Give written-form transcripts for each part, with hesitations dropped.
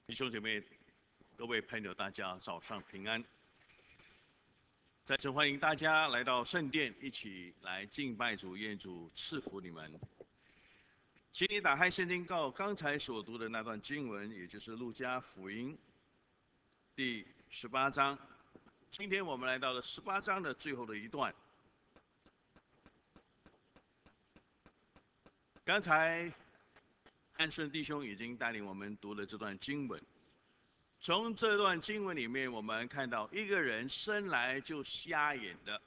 弟兄姐妹、各位朋友，大家早上平安！再次欢迎大家来到圣殿，一起来敬拜主，愿主赐福你们。请你打开圣经，刚才所读的那段经文，也就是路加福音第18章。今天我们来到了18章的最后的一段。刚才安顺弟兄已经带领我们读了这段经文。从这段经文里面，我们看到一个人生来就瞎眼的，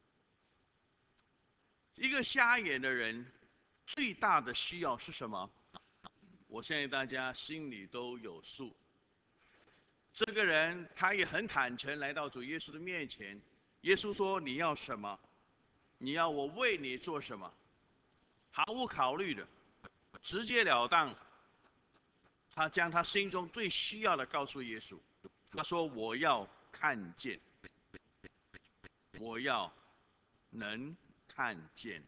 一个瞎眼的人最大的需要是什么？我相信大家心里都有数。这个人他也很坦诚来到主耶稣的面前，耶稣说：“你要什么？你要我为你做什么？”毫无考虑的，直截了当，他将他心中最需要的告诉耶稣。他说：“我要看见，我要能看见。”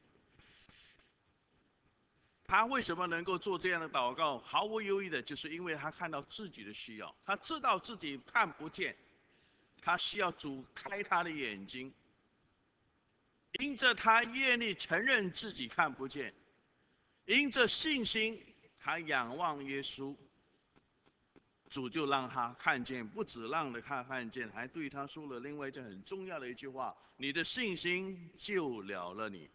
他为什么能够做这样的祷告？毫无犹豫的，就是因为他看到自己的需要，他知道自己看不见，他需要主开他的眼睛。因着他愿意承认自己看不见，因着信心，他仰望耶稣。主就让他看见，不止让他看见，还对他说了另外一件很重要的一句话：“你的信心救了了你。”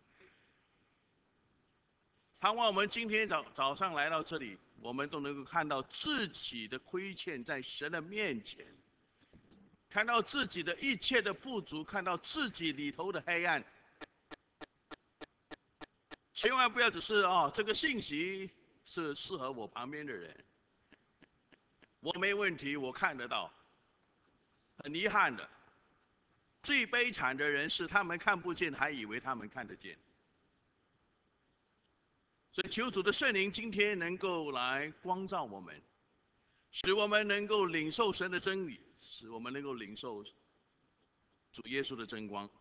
盼望我们今天早上来到这里，我们都能够看到自己的亏欠在神的面前，看到自己的一切的不足，看到自己里头的黑暗。千万不要只是这个信息是适合我旁边的人。我没问题，我看得到。很遗憾的，最悲惨的人是他们看不见，还以为他们看得见。所以求主的圣灵今天能够来光照我们，使我们能够领受神的真理，使我们能够领受主耶稣的真光。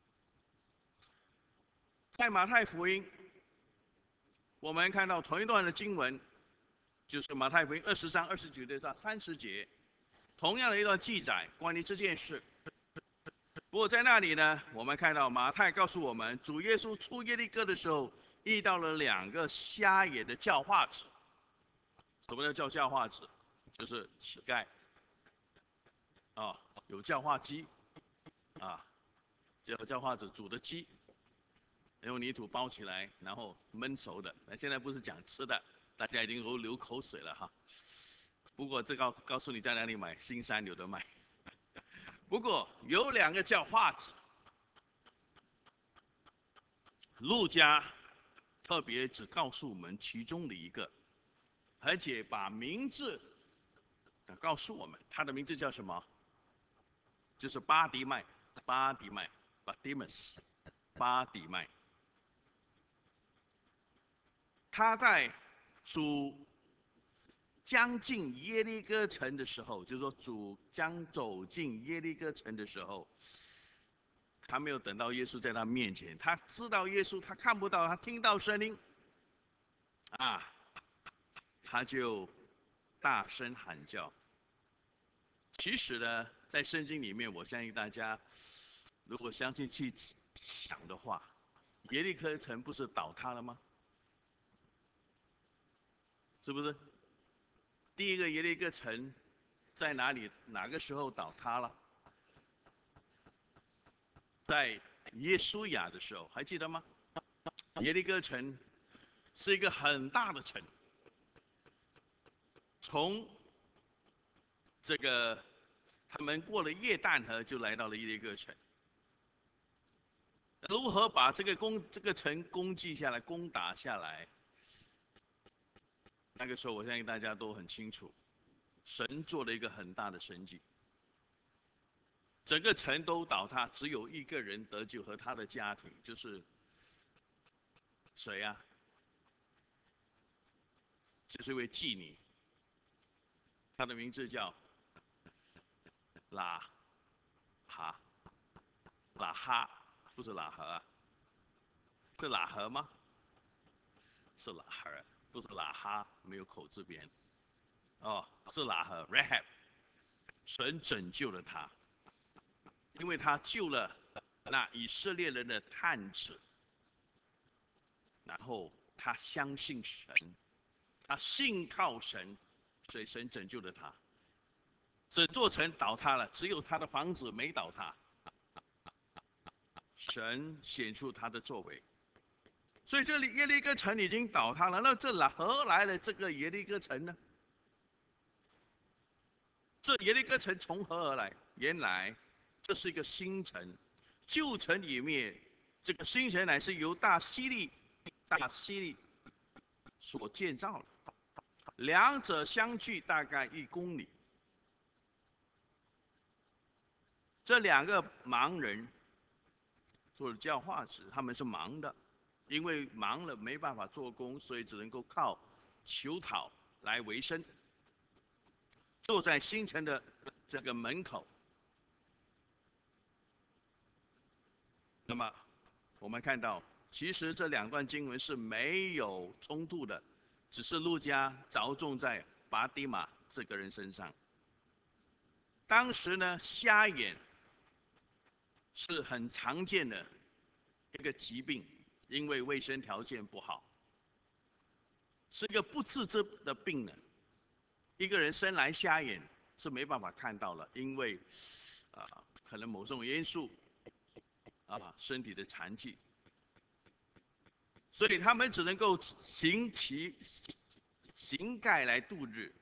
在马太福音，我们看到同一段的经文，就是马太福音20章29节到30节，同样的一段记载关于这件事。不过在那里呢，我们看到马太告诉我们，主耶稣出耶利哥的时候，遇到了2个瞎眼的叫化子。什么叫叫化子？就是乞丐。有叫化鸡，叫化子煮的鸡，用泥土包起来，然后焖熟的。那现在不是讲吃的，大家已经都流口水了哈。不过这告诉你在哪里买，新山有得卖。不过有2个叫化子，路加特别只告诉我们其中的一个，而且把名字告诉我们，他的名字叫什么？就是巴迪麦，巴迪麦 ，Bartimaeus， 巴迪麦。他在主将近耶利哥城的时候，就是说主将走进耶利哥城的时候，他没有等到耶稣在他面前，他知道耶稣，他看不到，他听到声音，他就大声喊叫。其实呢，在圣经里面，我相信大家如果相信去想的话，耶利哥城不是倒塌了吗？是不是？第一个耶利哥城在哪里？哪个时候倒塌了？在耶稣亚的时候，还记得吗？耶利哥城是一个很大的城，从这个他们过了约旦河，就来到了耶利哥城。如何把这个城攻击下来、攻打下来？那个时候，我相信大家都很清楚，神做了一个很大的神迹，整个城都倒塌，只有一个人得救和他的家庭，就是谁呀？就是一位妓女，她的名字叫拉哈，拉哈，不是拉合啊？是拉合吗？是拉合，不是拉哈，没有口字边。 是喇合 Rahab， 神拯救了他，因为他救了那以色列人的探子，然后他相信神，他信靠神，所以神拯救了他。整座城倒塌了，只有他的房子没倒塌。神显出他的作为，所以这里耶利哥城已经倒塌了，那这何来的这个耶利哥城呢？这耶利哥城从何而来？原来这是一个新城，旧城已灭，这个新城乃是由大希利所建造的，两者相距大概1公里。这2个盲人做了教化子，他们是盲的，因为盲了没办法做工，所以只能够靠求讨来维生。坐在新城的这个门口。那么我们看到，其实这2段经文是没有冲突的，只是路加着重在拔底马这个人身上。当时呢，瞎眼是很常见的一个疾病，因为卫生条件不好，是一个不治之的病呢。一个人生来瞎眼是没办法看到了，因为可能某种因素身体的残疾，所以他们只能够行盖来度日。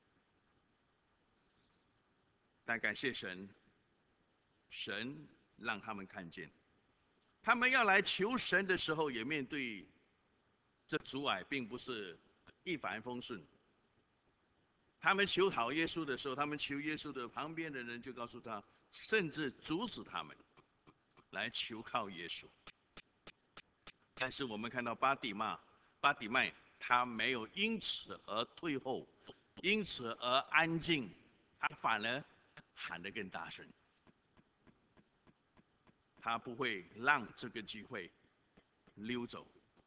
但感谢神，神让他们看见，他们要来求神的时候，也面对这阻碍，并不是一帆风顺。他们求讨耶稣的时候，他们求耶稣的旁边的人就告诉他，甚至阻止他们来求靠耶稣。但是我们看到巴底麦他没有因此而退后，因此而安静，他反而喊得更大声。他不会让这个机会溜走。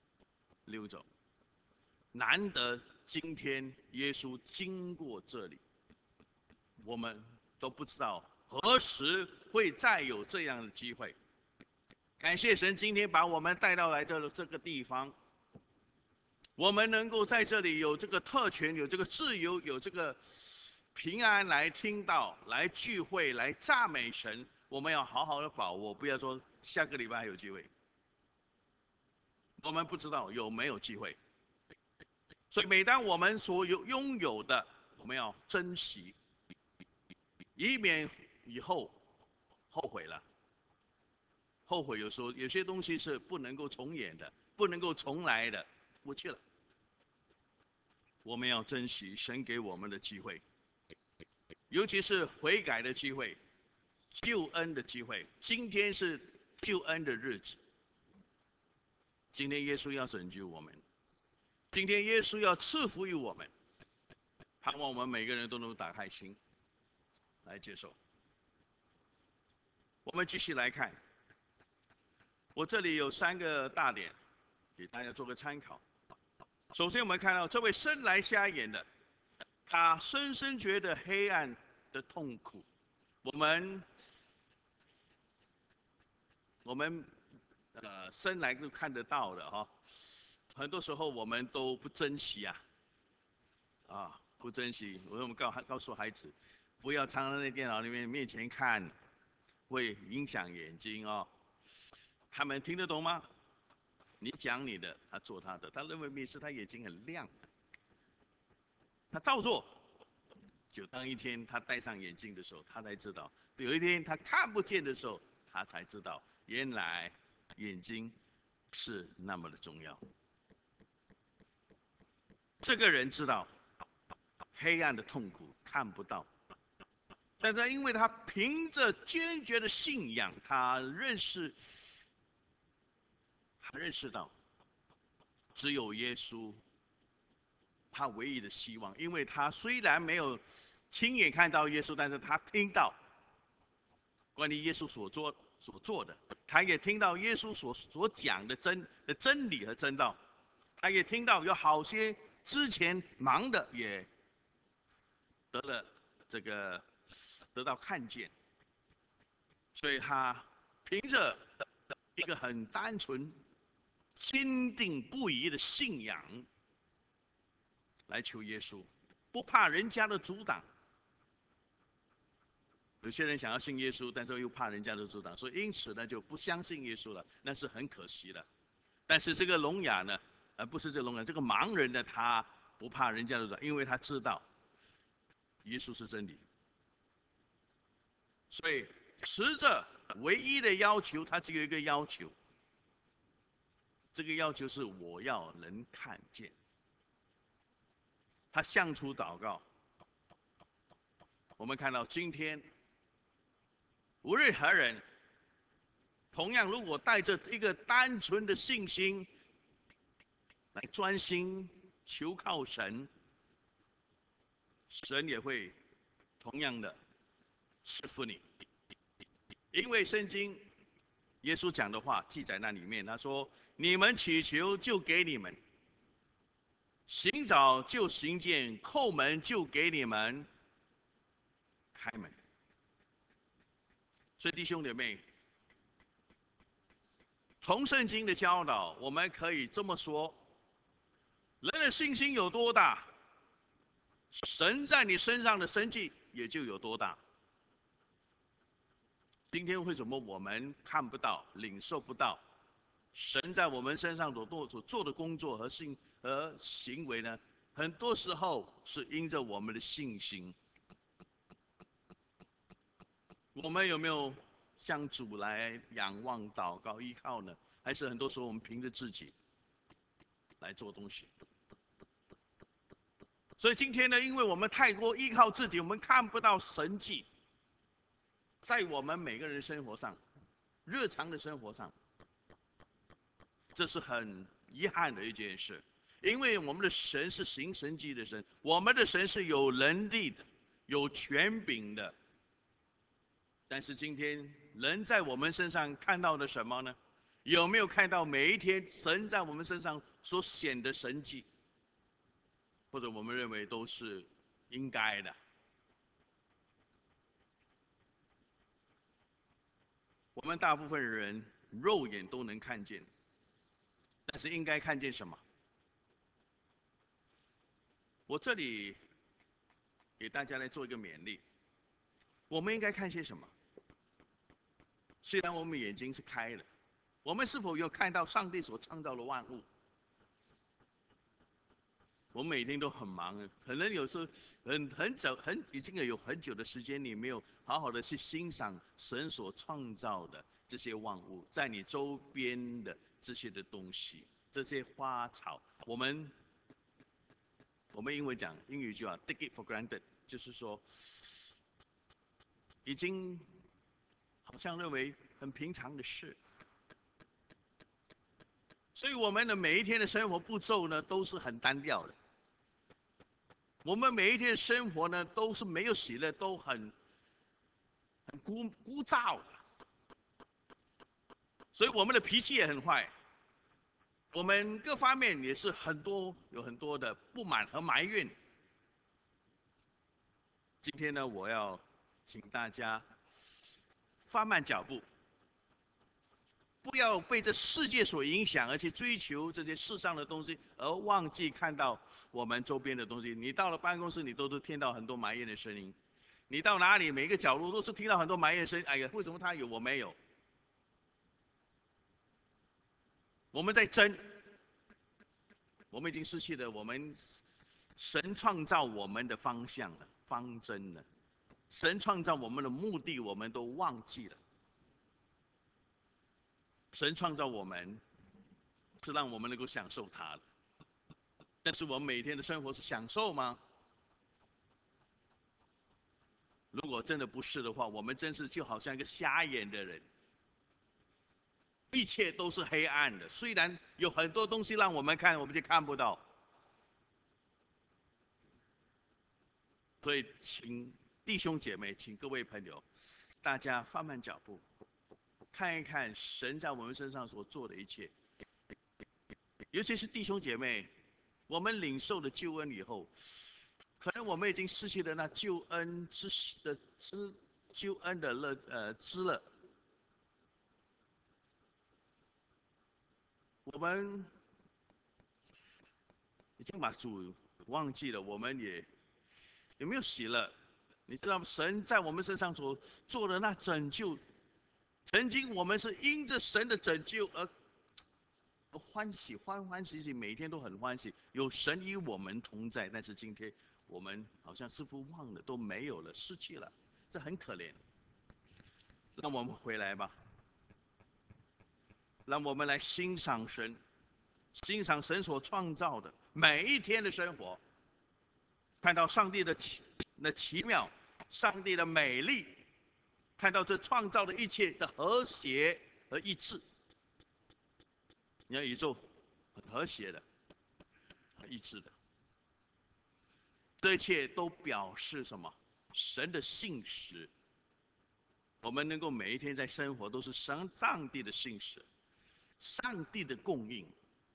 难得今天耶稣经过这里，我们都不知道何时会再有这样的机会。感谢神，今天把我们带到来的这个地方，我们能够在这里有这个特权，有这个自由，有这个平安来听到、来聚会、来赞美神。我们要好好的把握，不要说下个礼拜还有机会，我们不知道有没有机会。所以每当我们所拥有的，我们要珍惜，以免以后后悔了。后悔有时候有些东西是不能够重演的，不能够重来的，过去了。我们要珍惜神给我们的机会，尤其是悔改的机会、救恩的机会。今天是救恩的日子，今天耶稣要拯救我们，今天耶稣要赐福于我们，盼望我们每个人都能打开心来接受。我们继续来看，我这里有3个大点，给大家做个参考。首先，我们看到这位生来瞎眼的，他深深觉得黑暗的痛苦。我们生来就看得到的哈，很多时候我们都不珍惜不珍惜。我们告诉孩子，不要常常在电脑里面前看，会影响眼睛哦。他们听得懂吗？你讲你的，他做他的，他认为没事，他眼睛很亮，他照做。就当一天他戴上眼镜的时候，他才知道；有一天他看不见的时候，他才知道，原来眼睛是那么的重要。这个人知道黑暗的痛苦看不到，但是因为他凭着坚决的信仰，他认识到只有耶稣，他唯一的希望。因为他虽然没有亲眼看到耶稣，但是他听到关于耶稣所做的，他也听到耶稣所讲的真理和真道，他也听到有好些之前盲的也得了这个得到看见，所以他凭着一个很单纯、坚定不移的信仰来求耶稣，不怕人家的阻挡。有些人想要信耶稣，但是又怕人家的阻挡，所以因此呢就不相信耶稣了，那是很可惜的。但是这个聋哑呢，不是这个聋哑，这个盲人呢，他不怕人家的阻挡，因为他知道耶稣是真理。所以持着唯一的要求，他只有一个要求，这个要求是我要能看见。他向主祷告。我们看到今天无论何人，同样如果带着一个单纯的信心来专心求靠神，神也会同样的赐福你。因为圣经耶稣讲的话记在那里面，他说：“你们祈求就给你们，寻找就寻见，叩门就给你们开门。”所以弟兄姐妹，从圣经的教导，我们可以这么说：人的信心有多大，神在你身上的神迹也就有多大。今天为什么我们看不到、领受不到神在我们身上所做的工作和行为呢？很多时候是因着我们的信心。我们有没有向主来仰望、祷告、依靠呢？还是很多时候我们凭着自己来做东西？所以今天呢，因为我们太过依靠自己，我们看不到神迹在我们每个人生活上、日常的生活上，这是很遗憾的一件事。因为我们的神是行神迹的神，我们的神是有能力的、有权柄的。但是今天人在我们身上看到的什么呢？有没有看到每一天神在我们身上所显的神迹？或者我们认为都是应该的？我们大部分人肉眼都能看见，但是应该看见什么？我这里给大家来做一个勉励：我们应该看些什么？虽然我们眼睛是开的，我们是否有看到上帝所创造的万物？我们每天都很忙，可能有时候已经有很久的时间，你没有好好的去欣赏神所创造的这些万物，在你周边的这些的东西，这些花草，我们英语就take it for granted， 就是说已经好像认为很平常的事。所以我们的每一天的生活步骤呢，都是很单调的。我们每一天的生活呢，都是没有喜乐，都很枯燥的。所以我们的脾气也很坏，我们各方面也是有很多的不满和埋怨。今天呢，我要请大家放慢脚步，不要被这世界所影响，而且追求这些世上的东西，而忘记看到我们周边的东西。你到了办公室，你都听到很多埋怨的声音；你到哪里，每个角落都是听到很多埋怨声音。哎呀，为什么他有我没有？我们在争，我们已经失去了我们神创造我们的方向了、方针了。神创造我们的目的，我们都忘记了。神创造我们是让我们能够享受他的，但是我们每天的生活是享受吗？如果真的不是的话，我们真是就好像一个瞎眼的人，一切都是黑暗的。虽然有很多东西让我们看，我们就看不到。所以，请弟兄姐妹，请各位朋友，大家放慢脚步，看一看神在我们身上所做的一切。尤其是弟兄姐妹，我们领受了救恩以后， 可能我们已经失去了那救恩救恩的知乐。我们已经把主忘记了，我们也有没有喜乐？你知道吗？神在我们身上所做的那拯救，曾经我们是因着神的拯救而欢喜，欢欢喜喜，每一天都很欢喜，有神与我们同在。但是今天我们好像似乎忘了，都没有了，失去了，这很可怜。让我们回来吧，让我们来欣赏神，欣赏神所创造的每一天的生活，看到上帝的奇妙，上帝的美丽，看到这创造的一切的和谐和一致。你看宇宙很和谐的，很一致的，这一切都表示什么？神的信实。我们能够每一天在生活都是上帝的信实，上帝的供应，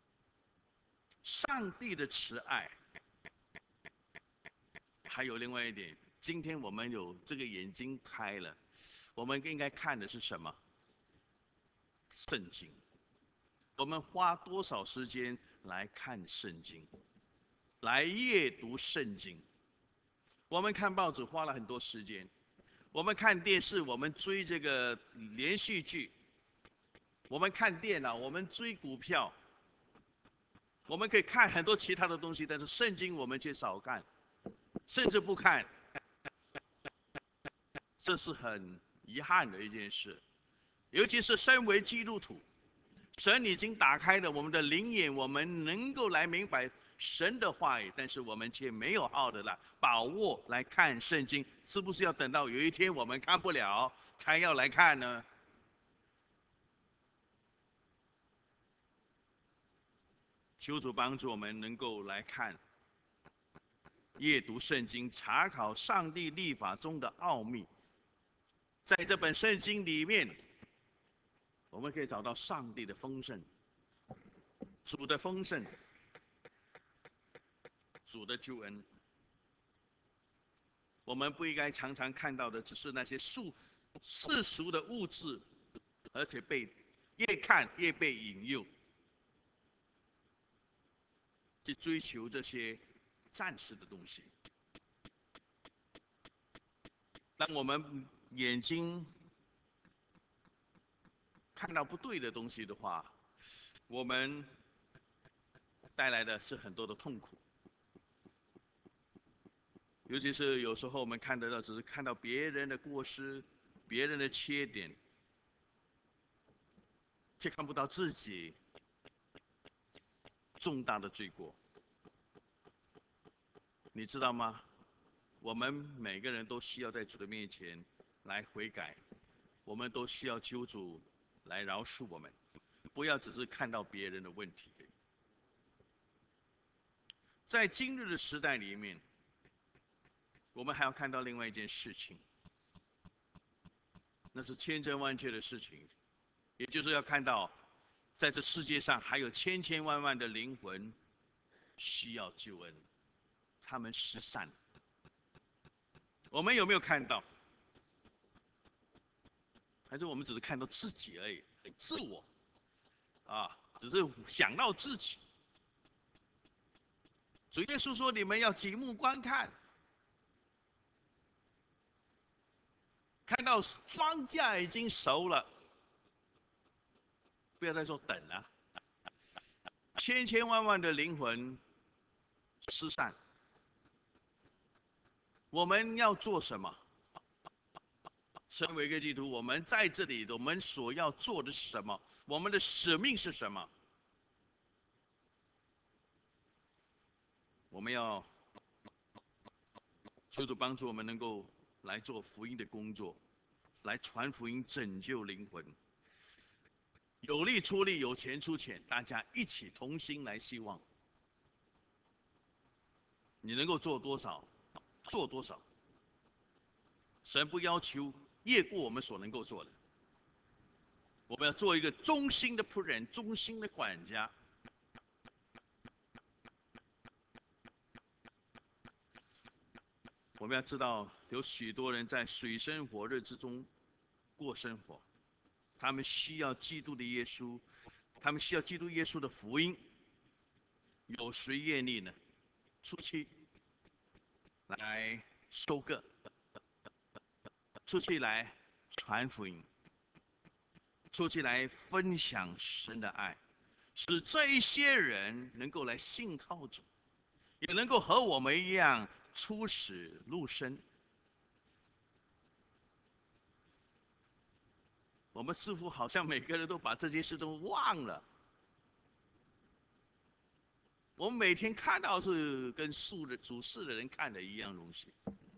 上帝的慈爱。还有另外一点，今天我们有这个眼睛开了，我们应该看的是什么？圣经。我们花多少时间来看圣经，来阅读圣经？我们看报纸花了很多时间，我们看电视，我们追这个连续剧，我们看电脑，我们追股票，我们可以看很多其他的东西，但是圣经我们却少看，甚至不看，这是很遗憾的一件事。尤其是身为基督徒，神已经打开了我们的灵眼，我们能够来明白神的话语，但是我们却没有好好的来把握来看圣经，是不是要等到有一天我们看不了才要来看呢？求主帮助我们能够来看、阅读圣经，查考上帝律法中的奥秘。在这本圣经里面，我们可以找到上帝的丰盛、主的丰盛、主的救恩。我们不应该常常看到的只是那些世俗的物质，而且越看越被引诱，去追求这些暂时的东西。当我们眼睛看到不对的东西的话，我们带来的是很多的痛苦。尤其是有时候我们看得到，只是看到别人的过失、别人的缺点，却看不到自己重大的罪过。你知道吗？我们每个人都需要在主的面前来悔改，我们都需要求主来饶恕我们，不要只是看到别人的问题。在今日的时代里面，我们还要看到另外一件事情，那是千真万确的事情，也就是要看到，在这世界上还有千千万万的灵魂需要救恩，他们失散了。我们有没有看到？还是我们只是看到自己而已，自我啊，只是想到自己。主耶稣说：“你们要举目观看，看到庄稼已经熟了，不要再说等了。千千万万的灵魂失散，我们要做什么？身为一个基督徒，我们在这里，我们所要做的是什么？我们的使命是什么？我们要求主帮助我们能够来做福音的工作，来传福音，拯救灵魂。有力出力，有钱出钱，大家一起同心来希望。你能够做多少，做多少。神不要求越过我们所能够做的。我们要做一个忠心的仆人，忠心的管家。 我们要知道，有许多人在水深火热之中过生活，他们需要基督的耶稣，他们需要基督耶稣的福音。有谁愿意呢？出去来收割，出去来传福音，出去来分享神的爱，使这一些人能够来信靠主，也能够和我们一样出死入生。我们似乎好像每个人都把这件事都忘了。我们每天看到是跟主事的人看的一样东西，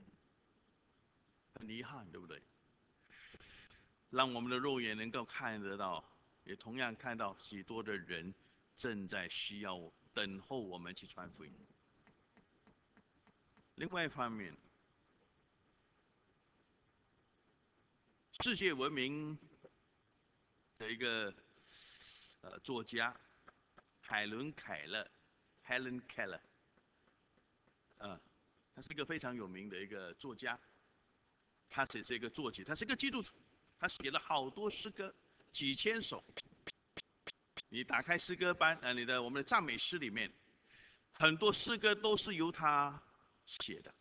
很遗憾，对不对？让我们的肉眼能够看得到，也同样看到许多的人正在需要等候我们去传福音。另外一方面，世界闻名的一个作家海伦凯勒 （Helen Keller），他是一个非常有名的一个作家，他只是一个作曲，他是一个基督徒，他写了好多诗歌，几千首。你打开诗歌班，我们的赞美诗里面，很多诗歌都是由他写的。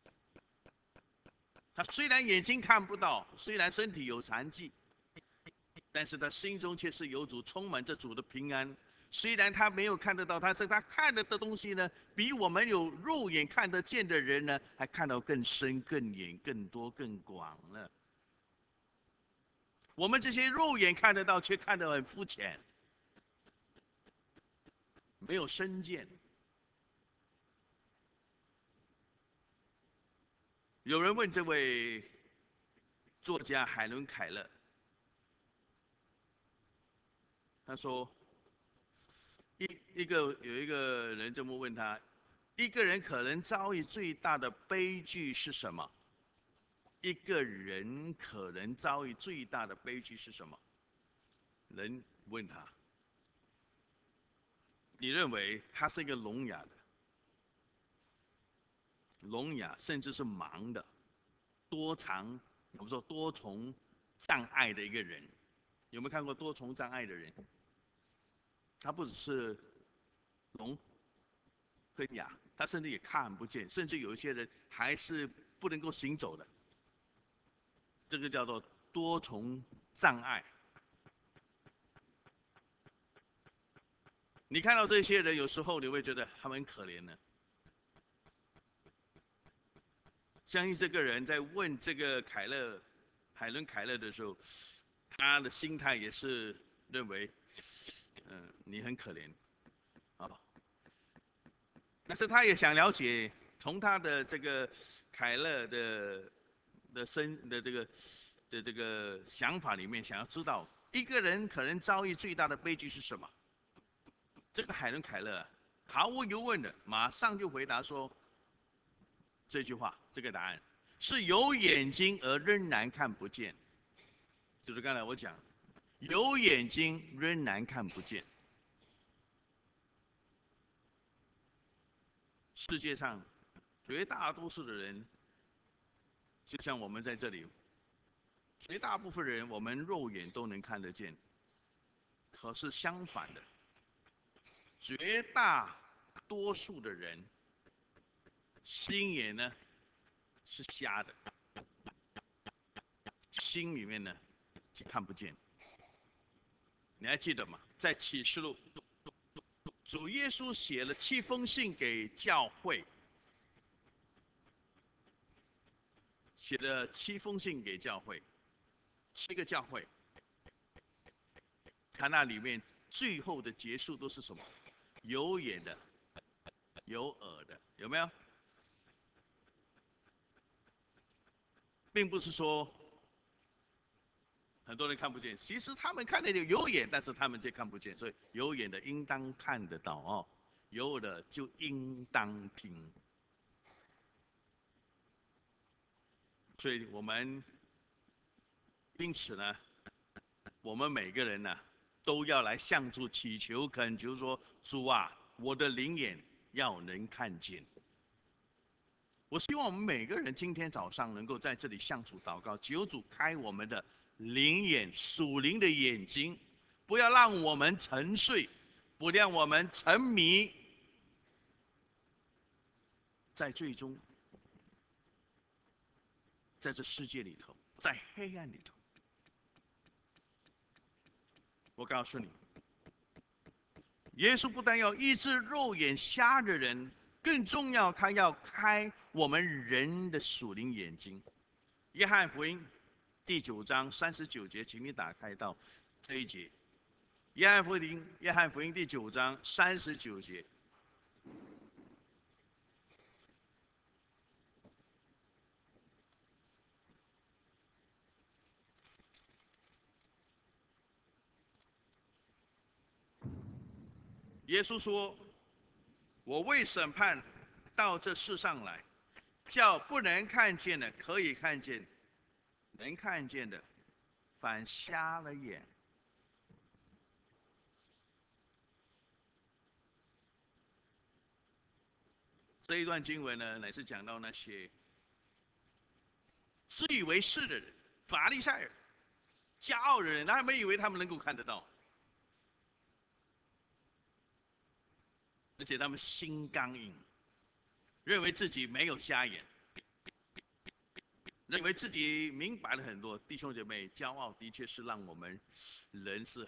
他虽然眼睛看不到，虽然身体有残疾，但是他心中却是有主，充满着主的平安。虽然他没有看得到，但是他看得的东西呢，比我们有肉眼看得见的人呢，还看到更深、更远、更多、更广了。我们这些肉眼看得到，却看得很肤浅，没有深见。有人问这位作家海伦凯勒，他说：有一个人这么问他，一个人可能遭遇最大的悲剧是什么？一个人可能遭遇最大的悲剧是什么？人问他，你认为他是一个聋哑的、聋哑甚至是盲的、我们说多重障碍的一个人，有没有看过多重障碍的人？他不只是聋跟哑，他甚至也看不见，甚至有一些人还是不能够行走的。这个叫做多重障碍。你看到这些人，有时候你会觉得他们很可怜呢。相信这个人在问这个海伦凯勒的时候，他的心态也是认为，你很可怜，啊，但是他也想了解，从他的这个凯勒的这个想法里面，想要知道一个人可能遭遇最大的悲剧是什么。这个海伦凯勒毫无疑问的，马上就回答说这句话，这个答案是有眼睛而仍然看不见，就是刚才我讲，有眼睛仍然看不见。世界上绝大多数的人，就像我们在这里，绝大部分人我们肉眼都能看得见，可是相反的，绝大多数的人心眼呢是瞎的，心里面呢看不见。你还记得吗？在启示录，主耶稣写了7封信给教会，写了7封信给教会，7个教会。他那里面最后的结束都是什么？有眼的，有耳的，有没有？并不是说很多人看不见，其实他们看得见，有眼，但是他们却看不见。所以有眼的应当看得到哦，有耳的就应当听。所以我们因此呢，我们每个人呢，都要来向主祈求、恳求说：主啊，我的灵眼要能看见。 我希望我们每个人今天早上能够在这里向主祷告，求主开我们的灵眼、属灵的眼睛，不要让我们沉睡，不让我们沉迷在最终，在这世界里头，在黑暗里头。我告诉你，耶稣不但要医治肉眼瞎的人，更重要，他要开我们人的属灵眼睛。约翰福音第9章39节，请你打开到这一节。约翰福音第9章39节。耶稣说：我为审判到这世上来，叫不能看见的可以看见，能看见的反瞎了眼。这一段经文呢，乃是讲到那些自以为是的人、法利赛人、骄傲的人，他们以为他们能够看得到，而且他们心刚硬，认为自己没有瞎眼，认为自己明白了很多。弟兄姐妹，骄傲的确是让我们人是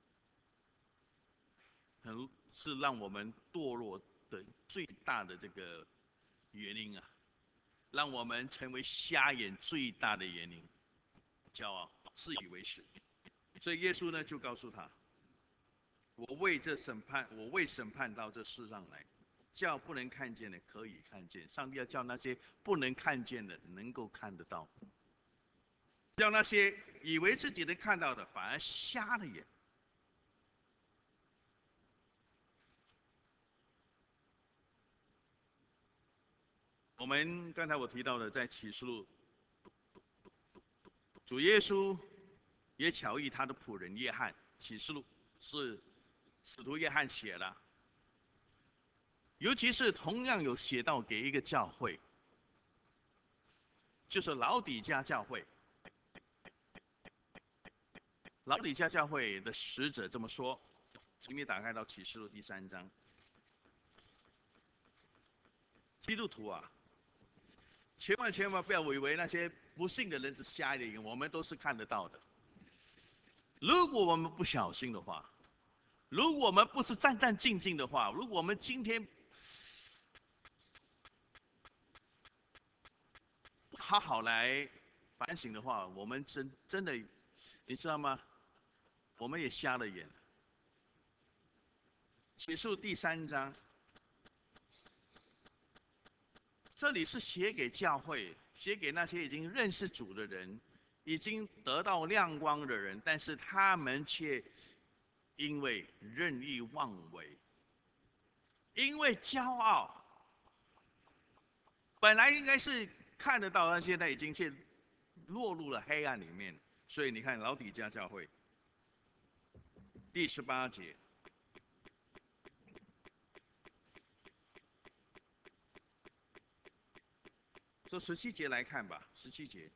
是让我们堕落的最大的这个原因啊，让我们成为瞎眼最大的原因。骄傲、自以为是。所以耶稣呢就告诉他：我为审判到这世上来，叫不能看见的可以看见。上帝要叫那些不能看见的能够看得到，叫那些以为自己能看到的反而瞎了眼。我们刚才我提到的，在启示录，主耶稣也巧遇他的仆人约翰。启示录是使徒约翰写的，尤其是同样有写到给一个教会，就是老底嘉教会。老底嘉教会的使者这么说，请你打开到启示录第3章。基督徒啊，千万不要以为那些不信的人只瞎一眼，我们都是看得到的。如果我们不小心的话，如果我们不是战战兢兢的话，如果我们今天不好好来反省的话，我们真的，你知道吗？我们也瞎了眼。启示录第3章，这里是写给教会，写给那些已经认识主的人，已经得到亮光的人，但是他们却因为任意妄为，因为骄傲，本来应该是看得到，但现在已经却落入了黑暗里面。所以你看老底嘉教会第18节，从17节来看吧。17节，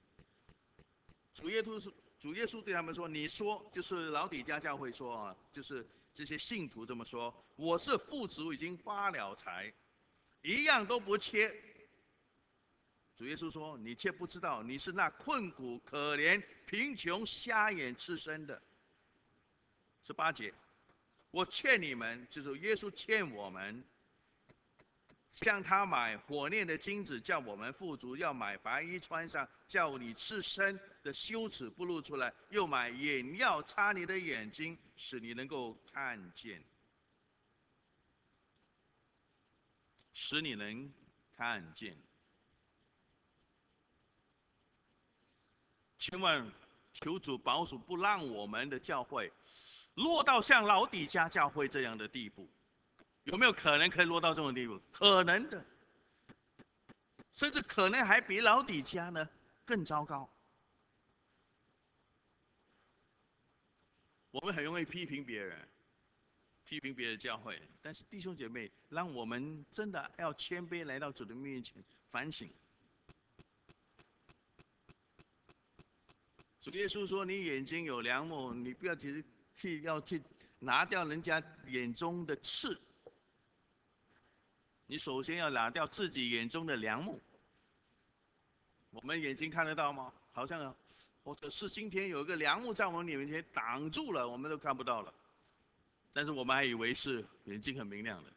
主耶稣对他们说：“你说，就是老底嘉教会说啊，就是这些信徒这么说，我是富足，已经发了财，一样都不缺。”主耶稣说：“你却不知道，你是那困苦、可怜、贫穷、瞎眼、赤身的。”18节，我劝你们，就是耶稣劝我们，向他买火炼的金子，叫我们富足；要买白衣穿上，叫你赤身的羞耻不露出来；又买眼药擦你的眼睛，使你能够看见，使你能看见。千万求主保守，不让我们的教会落到像老底嘉教会这样的地步。有没有可能可以落到这种地步？可能的，甚至可能还比老底嘉呢更糟糕。我们很容易批评别人，批评别的教会，但是弟兄姐妹，让我们真的要谦卑来到主的面前， 反省。主耶稣说：“你眼睛有梁木，你不要要去拿掉人家眼中的刺，你首先要拿掉自己眼中的梁木。我们眼睛看得到吗？好像，或者是今天有一个梁木在我们面前挡住了，我们都看不到了。但是我们还以为是眼睛很明亮的。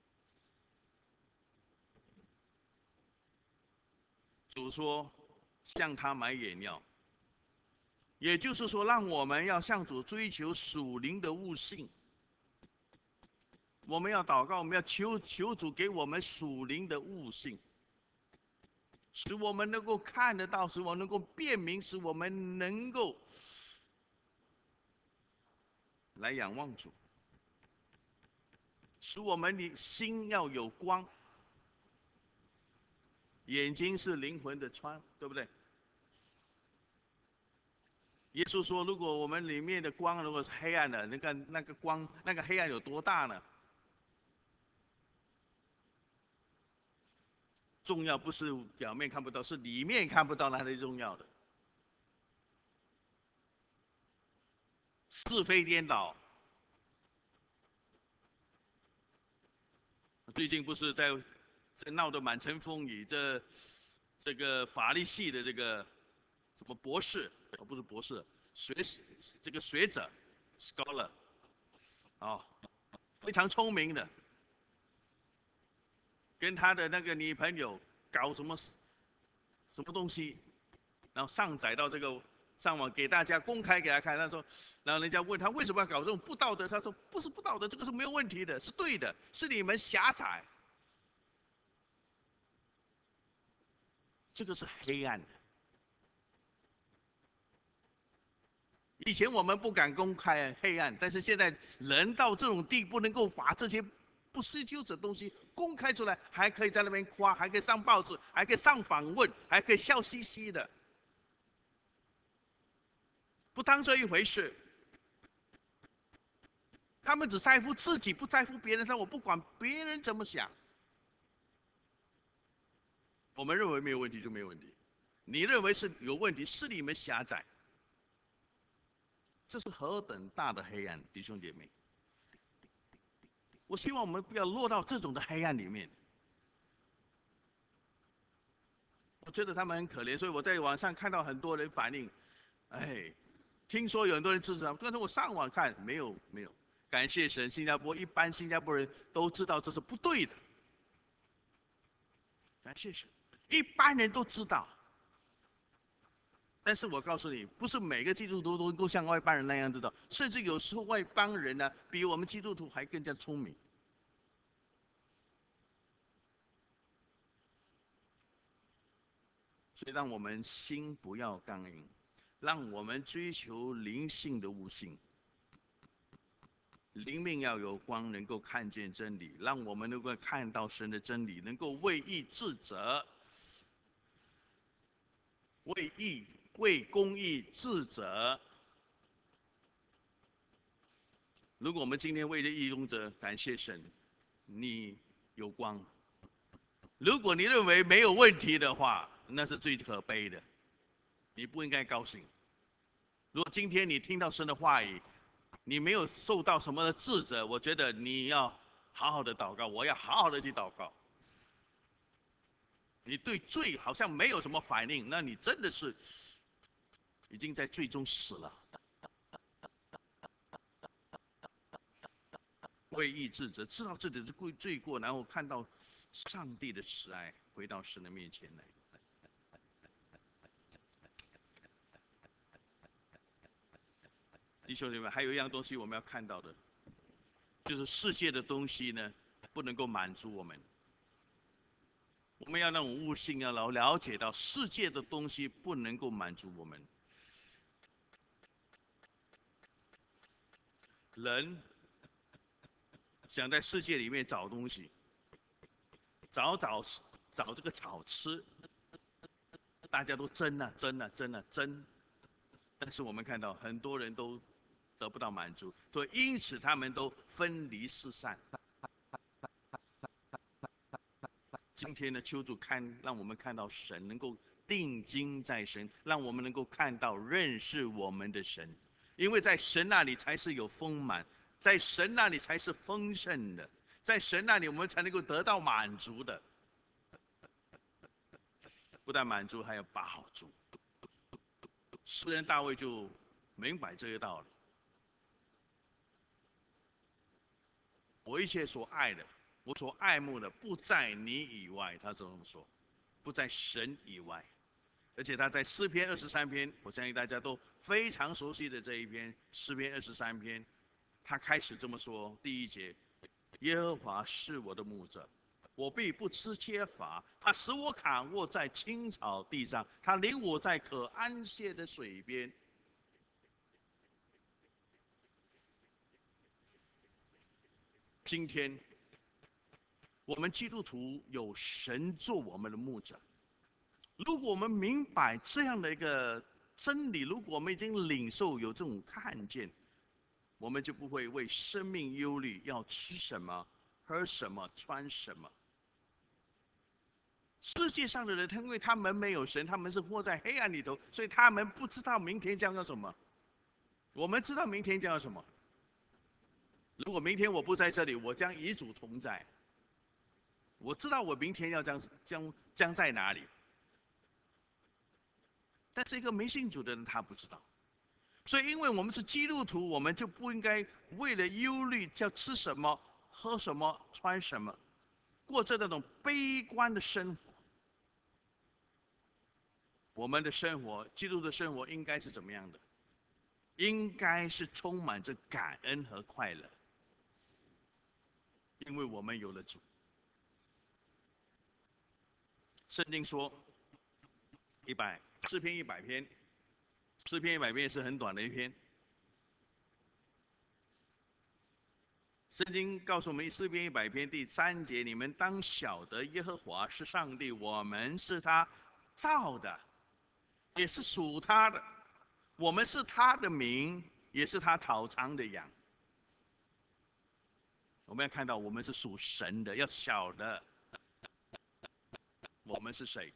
主说，向他买眼药。”也就是说，让我们要向主追求属灵的悟性。我们要祷告，我们要求主给我们属灵的悟性，使我们能够看得到，使我们能够辨明，使我们能够来仰望主，使我们的心要有光。眼睛是灵魂的窗，对不对？耶稣说：“如果我们里面的光如果是黑暗的，那个光，那个黑暗有多大呢？重要不是表面看不到，是里面看不到，那才是重要的。是非颠倒。最近不是在闹得满城风雨，这个法律系的这个什么博士，不是博士，这个学者 scholar 啊，非常聪明的，跟他的那个女朋友搞什么东西，然后上载到这个上网给大家公开给他看。他说，然后人家问他为什么要搞这种不道德，他说不是不道德，这个是没有问题的，是对的，是你们狭窄，这个是黑暗的。以前我们不敢公开黑暗，但是现在人到这种地步，能够把这些不追究的东西公开出来，还可以在那边夸，还可以上报纸，还可以上访问，还可以笑嘻嘻的，不当这一回事。他们只在乎自己，不在乎别人。但我不管别人怎么想，我们认为没有问题就没有问题。你认为是有问题，是你们狭窄。这是何等大的黑暗，弟兄姐妹！我希望我们不要落到这种的黑暗里面。我觉得他们很可怜，所以我在网上看到很多人反映，哎，听说有很多人支持他们，但是我上网看没有。感谢神，一般新加坡人都知道这是不对的。感谢神，一般人都知道。但是我告诉你，不是每个基督徒都能够像外邦人那样知道，甚至有时候外邦人呢，比我们基督徒还更加聪明。所以让我们心不要刚硬，让我们追求灵性的悟性。灵命要有光，能够看见真理，让我们能够看到神的真理，能够为义自责，为公义自责。如果我们今天为了义中者感谢神，你有光；如果你认为没有问题的话，那是最可悲的，你不应该高兴。如果今天你听到神的话语，你没有受到什么的自责，我觉得你要好好的祷告，我要好好的去祷告。你对罪好像没有什么反应，那你真的是已经在罪中死了。为义自责，知道自己的罪过，然后看到上帝的慈爱，回到神的面前来。弟兄姊妹，还有一样东西我们要看到的，就是世界的东西呢，不能够满足我们。我们要那种悟性，要了解到世界的东西不能够满足我们。人想在世界里面找东西，找这个草吃，大家都争啊争啊争啊争。但是我们看到很多人都得不到满足，所以因此他们都分离四散。 今天呢，求主让我们看到神，能够定睛在神，让我们能够看到认识我们的神，因为在神那里才是有丰满，在神那里才是丰盛的，在神那里我们才能够得到满足的，不但满足，还有饱足。诗人大卫就明白这个道理。我一切所爱的，我所爱慕的，不在你以外。他这么说，不在神以外。而且他在诗篇23篇，我相信大家都非常熟悉的这一篇诗篇23篇，他开始这么说：第一节，耶和华是我的牧者，我必不吃缺乏。他使我躺卧在青草地上，他领我在可安歇的水边。今天我们基督徒有神做我们的牧者。如果我们明白这样的一个真理，如果我们已经领受有这种看见，我们就不会为生命忧虑，要吃什么、喝什么、穿什么。世界上的人，因为他们没有神，他们是活在黑暗里头，所以他们不知道明天将要什么。我们知道明天将要什么。如果明天我不在这里，我将与主同在。我知道我明天要将在哪里，但是一个没信主的人他不知道。所以，因为我们是基督徒，我们就不应该为了忧虑，叫吃什么、喝什么、穿什么，过着那种悲观的生活。我们的生活，基督的生活应该是怎么样的？应该是充满着感恩和快乐，因为我们有了主。圣经说，诗篇100篇，诗篇100篇是很短的一篇。圣经告诉我们，诗篇100篇第3节：你们当晓得，耶和华是上帝，我们是他造的，也是属他的。我们是他的民，也是他草场的羊。我们要看到，我们是属神的，要晓得我们是谁，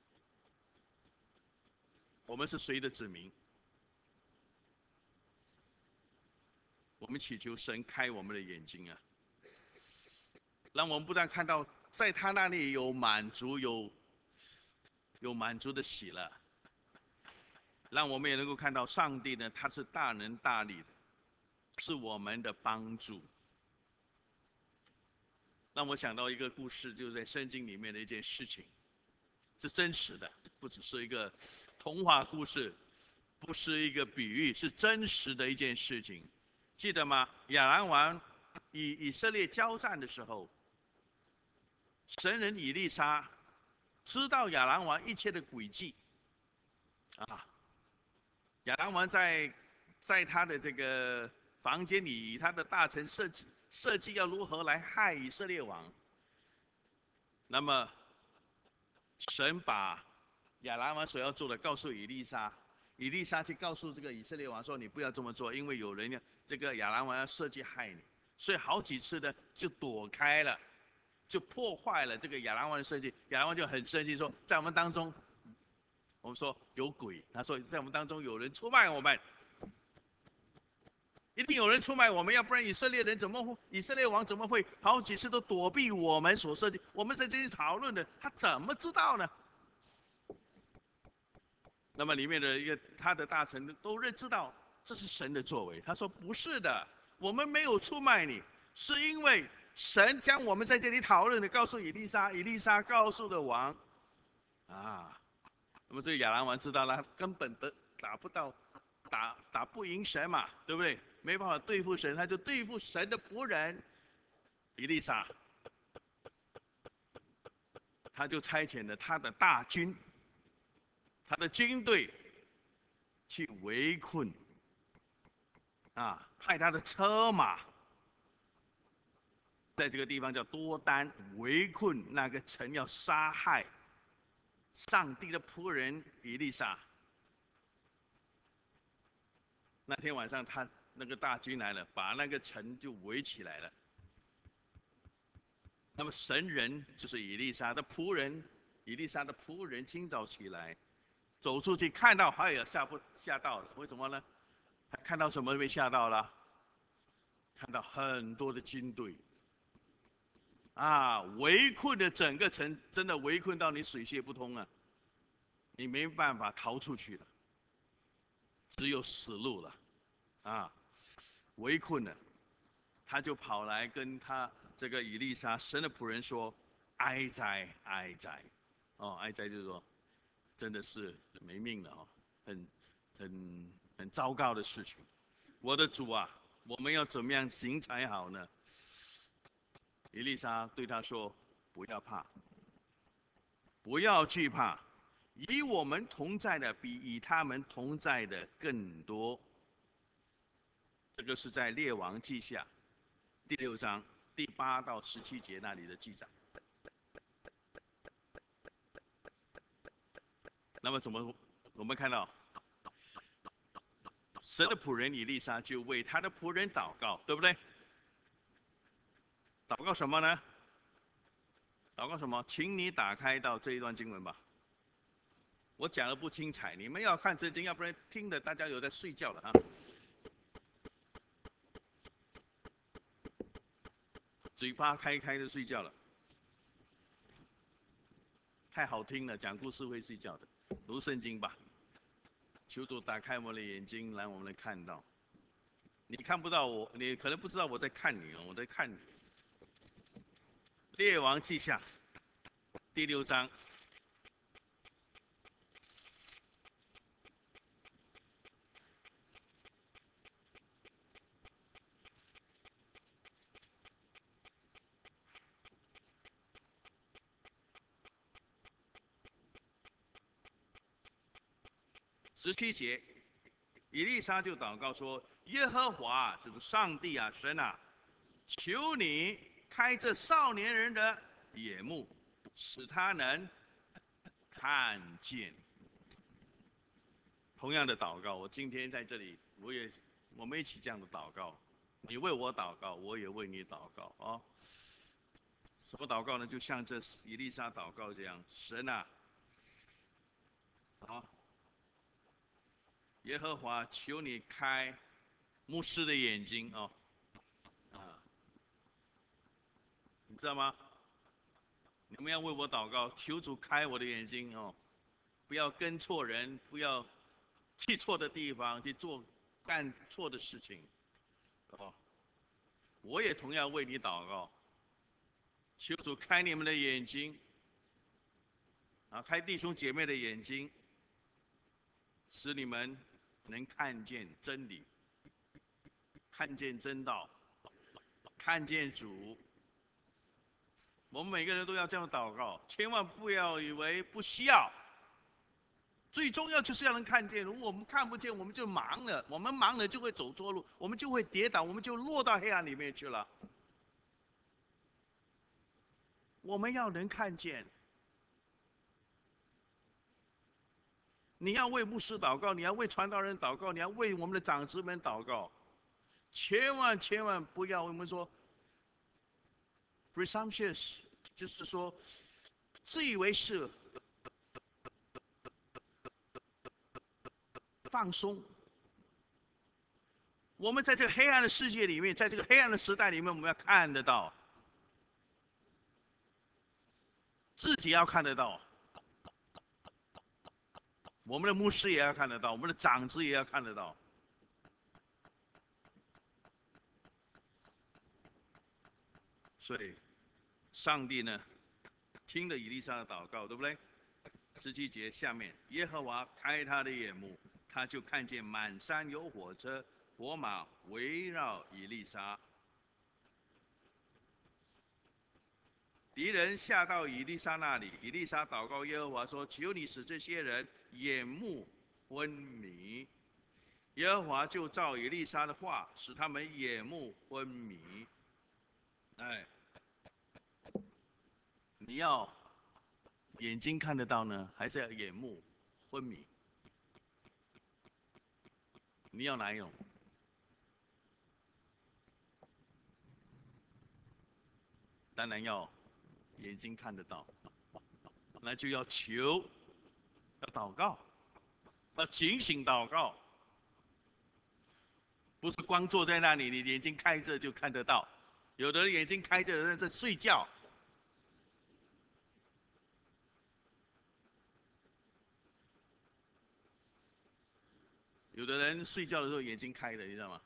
我们是谁的子民。我们祈求神开我们的眼睛啊，让我们不但看到在他那里有满足，有满足的喜乐，让我们也能够看到上帝呢，他是大能大力的，是我们的帮助。让我想到一个故事，就是在圣经里面的一件事情，是真实的，不只是一个童话故事，不是一个比喻，是真实的一件事情。记得吗？亚兰王与以色列交战的时候，神人以利沙知道亚兰王一切的诡计，啊，亚兰王在他的这个房间里，以他的大臣设计要如何来害以色列王。那么神把亚兰王所要做的告诉以利沙，以利沙去告诉这个以色列王说：“你不要这么做，因为有人要这个亚兰王要设计害你。”所以好几次呢就躲开了，就破坏了这个亚兰王的设计。亚兰王就很生气说：“在我们当中，我们说有鬼。”他说：“在我们当中有人出卖我们。”一定有人出卖我们，要不然以色列王怎么会好几次都躲避我们所设计？我们在这里讨论的，他怎么知道呢？那么里面的他的大臣都知道这是神的作为。他说不是的，我们没有出卖你，是因为神将我们在这里讨论的告诉以利沙，以利沙告诉了王啊。那么这个亚兰王知道了，他根本打不到，打不赢神嘛，对不对？没办法对付神，他就对付神的仆人以利沙，他就差遣了他的大军，他的军队去围困派他的车马在这个地方叫多丹围困那个城，要杀害上帝的仆人以利沙。那天晚上，他那个大军来了，把那个城就围起来了。 那么神人就是以利沙的仆人，以利沙的仆人清早起来，走出去看到，哎呀，吓到了，为什么呢？看到什么被吓到了？看到很多的军队，啊，围困的整个城，真的围困到你水泄不通啊！你没办法逃出去了，只有死路了，啊，围困了，他就跑来跟他这个以利沙神的仆人说：哀哉，哀哉！哦，哀哉就是说，真的是没命了哦，很糟糕的事情。我的主啊，我们要怎么样行才好呢？以利沙对他说：不要怕，不要惧怕，与我们同在的比与他们同在的更多。这个是在列王记下第6章第8到17节那里的记载。那么我们看到神的仆人以利沙就为他的仆人祷告，对不对？祷告什么呢？祷告什么？请你打开到这一段经文吧。我讲的不精彩，你们要看圣经，要不然听的大家有在睡觉了啊。嘴巴开开的睡觉了，太好听了，讲故事会睡觉的。读圣经吧，求主打开我们的眼睛，让我们能看到。你看不到我，你可能不知道我在看你哦，我在看你。列王记下第6章。17节，以利沙就祷告说：耶和华就是上帝啊，神啊，求你开这少年人的眼目，使他能看见。同样的祷告，我今天在这里，我们一起这样的祷告。你为我祷告，我也为你祷告啊。什么祷告呢？就像这以利沙祷告这样，神啊，啊，耶和华，求你开牧师的眼睛哦，啊，你知道吗？你们要为我祷告，求主开我的眼睛哦，不要跟错人，不要去错的地方去干错的事情哦。我也同样为你祷告，求主开你们的眼睛，啊，开弟兄姐妹的眼睛，使你们能看见真理，看见真道，看见主。我们每个人都要这样祷告，千万不要以为不需要。最重要就是要能看见，如果我们看不见，我们就盲了。我们盲了就会走错路，我们就会跌倒，我们就落到黑暗里面去了。我们要能看见。你要为牧师祷告，你要为传道人祷告，你要为我们的长子们祷告，千万不要我们说 presumptuous， 就是说自以为是、放松。我们在这个黑暗的世界里面，在这个黑暗的时代里面，我们要看得到，自己要看得到，我们的牧师也要看得到，我们的长子也要看得到。所以，上帝呢，听了以利沙的祷告，对不对？17节下面，耶和华开他的眼目，他就看见满山有火车、火马围绕以利沙。敌人下到以利沙那里，以利沙祷告耶和华说：求你使这些人眼目昏迷。耶和华就照以利沙的话，使他们眼目昏迷。哎，你要眼睛看得到呢，还是要眼目昏迷？你要哪一种？当然要眼睛看得到，那就要求，要祷告，要警醒祷告，不是光坐在那里，你眼睛开着就看得到。有的人眼睛开着，人在睡觉。有的人睡觉的时候眼睛开的，你知道吗？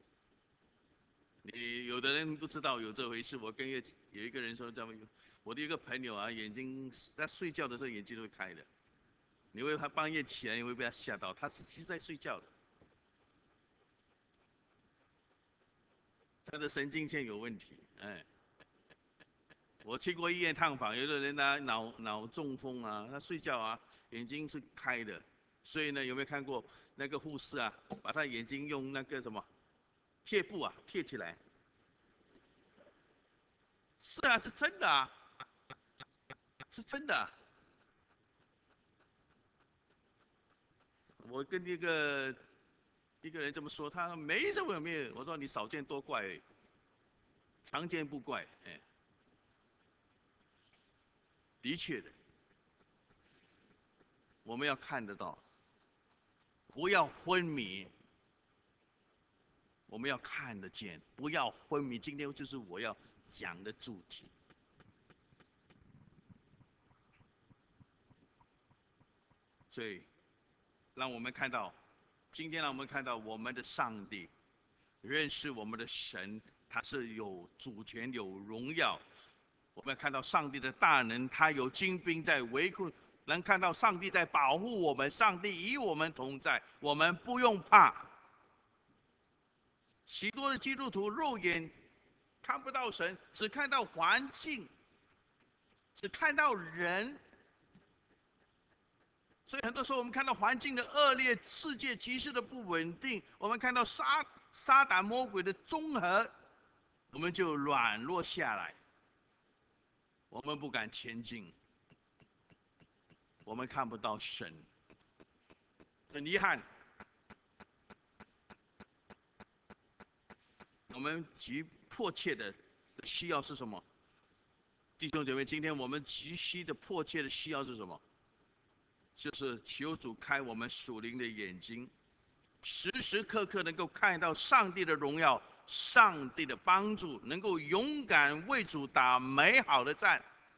你有的人不知道有这回事。我跟有一个人说，这么我的一个朋友啊，眼睛在睡觉的时候眼睛都会开的。你会他半夜起来，你会被他吓到，他是其实在睡觉的，他的神经线有问题。哎，我去过医院探访，有的人呢脑中风啊，他睡觉啊眼睛是开的，所以呢有没有看过那个护士啊，把他眼睛用那个什么贴布啊贴起来？是啊，是真的啊，是真的啊。我跟一个人这么说，他说没什么没有。我说你少见多怪而已，常见不怪。哎，的确的，我们要看得到，不要昏迷。我们要看得见，不要昏迷。今天就是我要讲的主题。所以，让我们看到，今天让我们看到我们的上帝，认识我们的神，他是有主权、有荣耀。我们看到上帝的大能，他有精兵在围困，能看到上帝在保护我们，上帝与我们同在，我们不用怕。许多的基督徒肉眼看不到神，只看到环境，只看到人。所以很多时候，我们看到环境的恶劣，世界局势的不稳定，我们看到撒旦魔鬼的综合，我们就软弱下来，我们不敢前进，我们看不到神。很遗憾，我们急迫切的需要是什么？弟兄姐妹，今天我们急需的迫切的需要是什么？就是求主开我们属灵的眼睛，时时刻刻能够看到上帝的荣耀、上帝的帮助，能够勇敢为主打美好的战。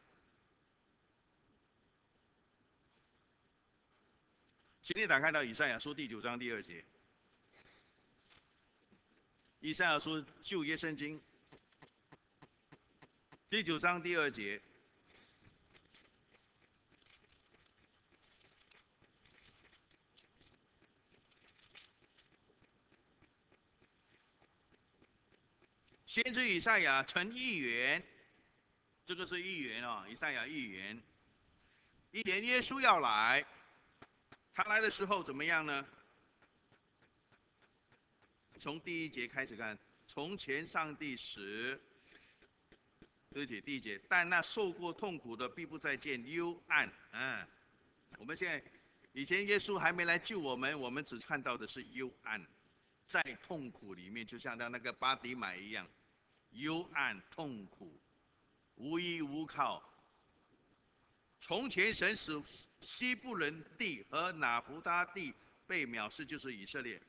请你打开到以赛亚书第9章第2节。以赛亚书旧约圣经第9章第2节。先知以赛亚曾预言，这个是预言啊，以赛亚预言，预言耶稣要来。他来的时候怎么样呢？从第1节开始看，从前上帝使，第一节，但那受过痛苦的必不再见幽暗。我们现在，以前耶稣还没来救我们，我们只看到的是幽暗，在痛苦里面，就像他那个巴底买一样，幽暗痛苦，无依无靠。从前神使西布伦地和拿弗他地被藐视，就是以色列。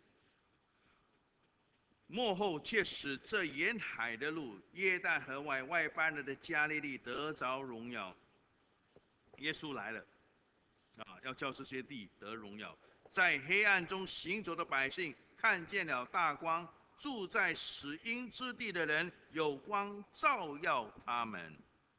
末后却使这沿海的路，约旦河外邦人的加利利得着荣耀。耶稣来了，要叫这些地得荣耀。在黑暗中行走的百姓看见了大光，住在死荫之地的人有光照耀他们。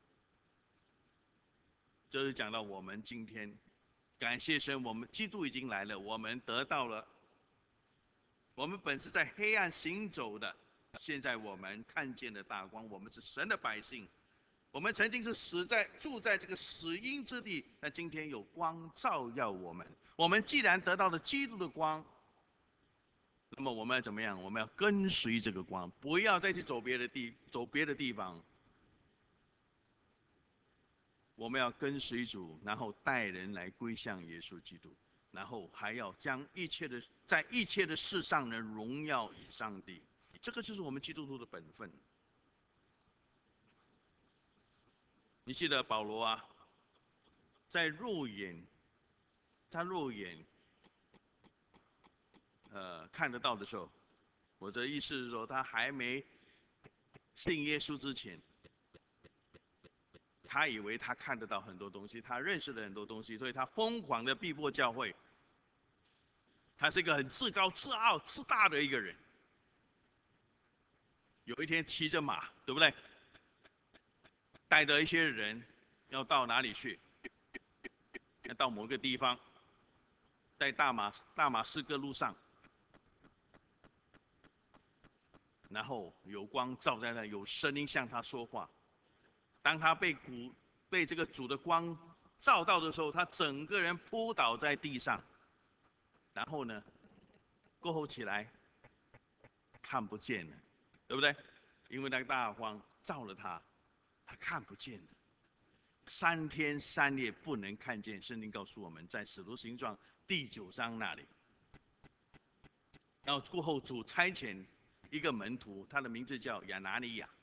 这是讲到我们今天，感谢神，我们基督已经来了，我们得到了。我们本是在黑暗行走的，现在我们看见了大光，我们是神的百姓。我们曾经是住在这个死荫之地，但今天有光照耀我们。我们既然得到了基督的光，那么我们要怎么样？我们要跟随这个光，不要再去走别的地方。我们要跟随主，然后带人来归向耶稣基督，然后还要将在一切的事上呢荣耀以上帝。这个就是我们基督徒的本分。 你记得保罗啊，在他肉眼看得到的时候，我的意思是说，他还没信耶稣之前，他以为他看得到很多东西，他认识了很多东西，所以他疯狂的逼迫教会。他是一个很自高、自傲、自大的一个人。有一天骑着马，对不对？带着一些人要到哪里去？要到某个地方，在大马士革路上，然后有光照在那，有声音向他说话。当他被这个主的光照到的时候，他整个人扑倒在地上，然后呢，过后起来看不见了，对不对？因为那个大光照了他，他看不见了。3天3夜不能看见，圣经告诉我们在使徒行传第9章那里。然后过后主差遣一个门徒，他的名字叫亚拿尼亚，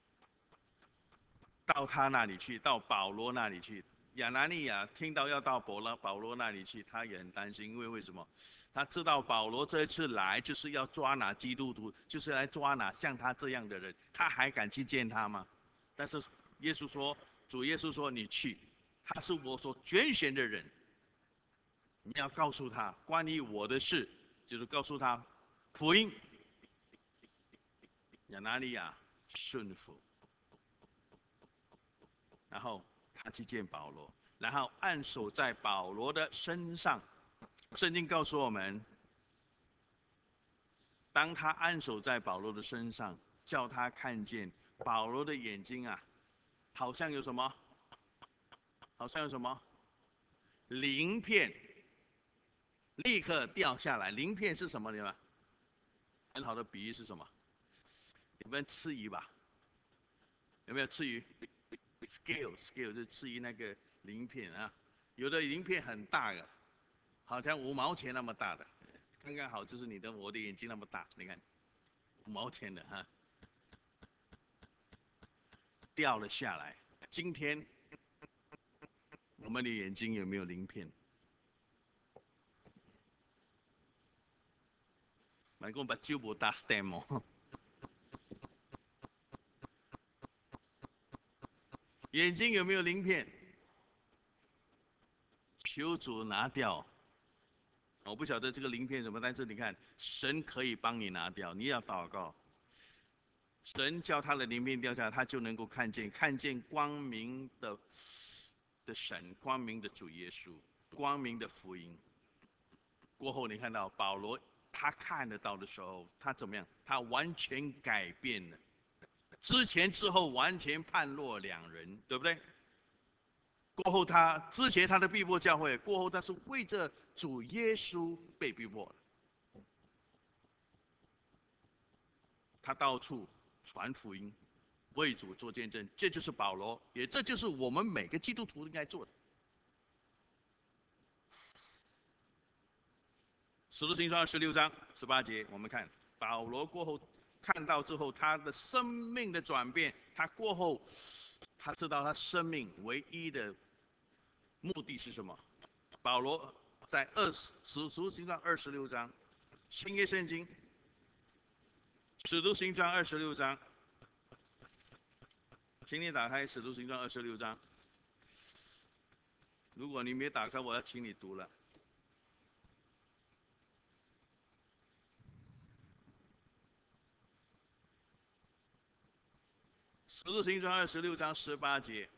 到他那里去，到保罗那里去。亚拿尼亚听到要到保罗那里去，他也很担心，因为为什么？他知道保罗这一次来就是要抓拿基督徒，就是来抓拿像他这样的人，他还敢去见他吗？但是耶稣说，主耶稣说你去，他是我所拣选的人，你要告诉他关于我的事，就是告诉他福音。亚拿尼亚顺服，然后他去见保罗，然后按手在保罗的身上。圣经告诉我们，当他按手在保罗的身上，叫他看见保罗的眼睛啊，好像有什么？好像有什么？鳞片立刻掉下来。鳞片是什么？你们很好的比喻是什么？你们吃鱼吧？有没有吃鱼？scale 是吃鱼那个鳞片啊，有的鳞片很大的，好像5毛钱那么大的，刚刚好就是我的眼睛那么大，你看5毛钱的哈，掉了下来。今天我们的眼睛有没有鳞片？买讲把酒无打 stem 哦，眼睛有没有鳞片？求主拿掉。我不晓得这个鳞片什么，但是你看，神可以帮你拿掉，你要祷告。神叫他的鳞片掉下来，他就能够看见光明的神，光明的主耶稣，光明的福音。过后你看到保罗，他看得到的时候，他怎么样？他完全改变了，之前之后完全判若两人，对不对？过后之前他的逼迫教会，过后他是为着主耶稣被逼迫的，他到处传福音，为主做见证，这就是保罗，这就是我们每个基督徒应该做的。使徒行传16章18节，我们看保罗过后看到之后，他的生命的转变，他过后他知道他生命唯一的目的是什么？保罗在使徒行传26章，新约圣经，使徒行传26章，请你打开使徒行传26章。如果你没打开，我要请你读了。使徒行传26章18节，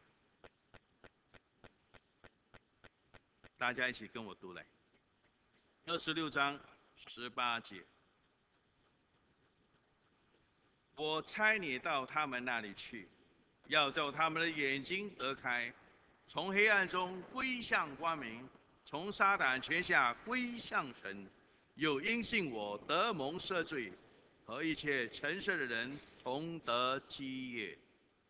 大家一起跟我读来。26章18节，我差你到他们那里去，要叫他们的眼睛得开，从黑暗中归向光明，从撒旦权下归向神。又因信我得蒙赦罪，和一切诚实的人同得基业。